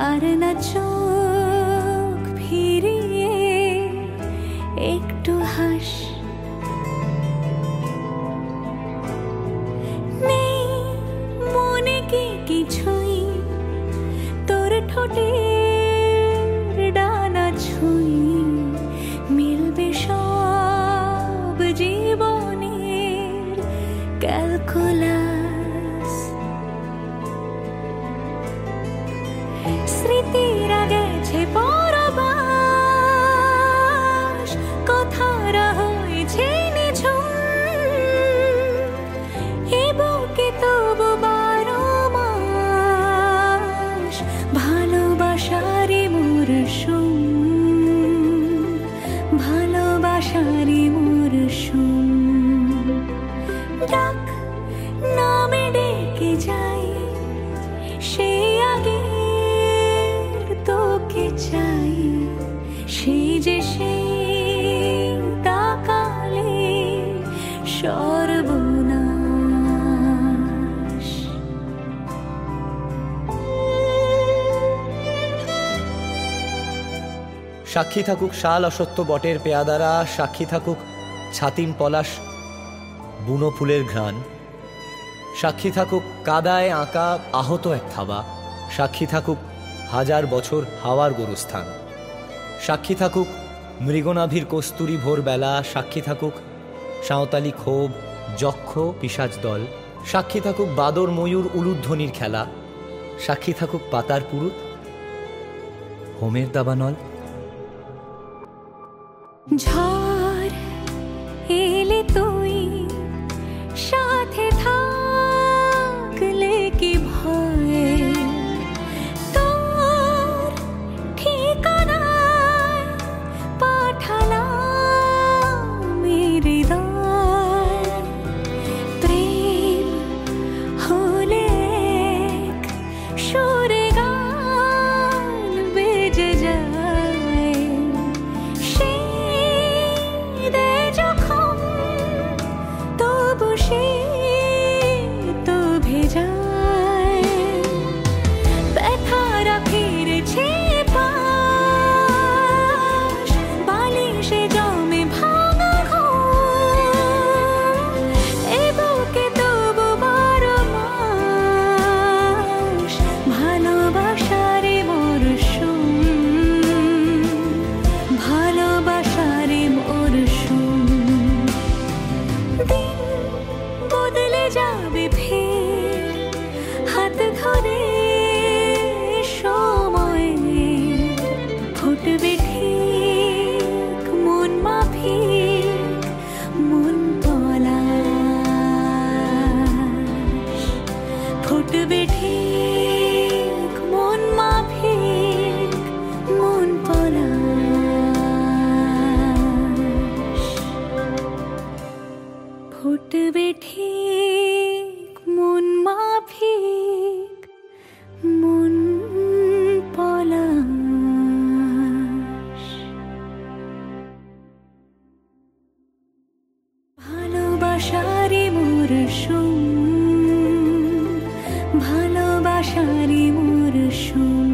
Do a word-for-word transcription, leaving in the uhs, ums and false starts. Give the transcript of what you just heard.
আর না চোখ ফিরিয়ে একটু হাস, নেই মনে কি কিছুই তোর ঠোঁটের ডানা ছুঁই, মিলবে সব জীবনের ক্যালকুলাস। স্মৃতিরা গেছে পরবাস, কথারা হয়েছে নিঝুম, এ বুকে তবু বারো মাস ভালোবাসারই মরশুম, ভালোবাসারই মরশুম। ডাক নামে ডেকে যাই, সে আগে তোকে চাই, সেই যে সেই তাকালে সর্বনাশ। সাক্ষী থাকুক শাল অসত্য বটের পেয়াদারা, সাক্ষী থাকুক ছাতিম পলাশ বুনো ফুলের ঘ্রাণ, সাক্ষী থাকুক কাদায় আঁকা আহত এক থাবা, সাক্ষী থাকুক হাজার বছর হাওয়ার গোরস্থান, সাক্ষী থাকুক মৃগনাভির কস্তুরী ভোরবেলা, সাক্ষী থাকুক সাঁওতালি ক্ষোভ যক্ষ পিশাচ দল, সাক্ষী থাকুক বাদর ময়ূর উলুধ্বনির খেলা, সাক্ষী থাকুক পাতার পুরুত হোমের দাবানল। ঝড় এলে তুই সাথে থাকলে কি ভয়, তোর ঠিকানায় পাঠালাম হৃদয়, প্রেম হলে এক সুরে গান বেজে যায়, তবু সে তো ভেজায়, ব্যথারা ফিরেছে পাশ, বালিশে জমে ভাঙা ঘুম, এ বুকে তবু বারো মাস ভালোবাসারে মরশুম, ভালোবাসারে মরশুম। দিন বদলে যাবে ফের হাত ধরে সময়, ফুটবে ঠিক মন মাফিক মন পলাশ, ফুটবে ঠিক মন মাফিক মন পলাশ, ফুটবে ঠিক মন মাফিক মন পলাশ। ভালোবাসারই মরশুম, ভালোবাসারই মরশুম।